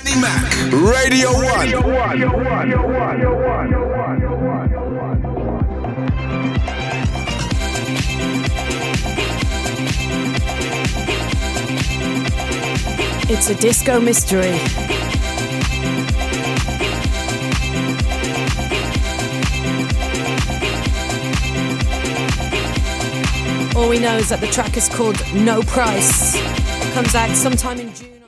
Danny Mac, Radio 1. It's a disco mystery. All we know is that the track is called No Price. It comes out sometime in June.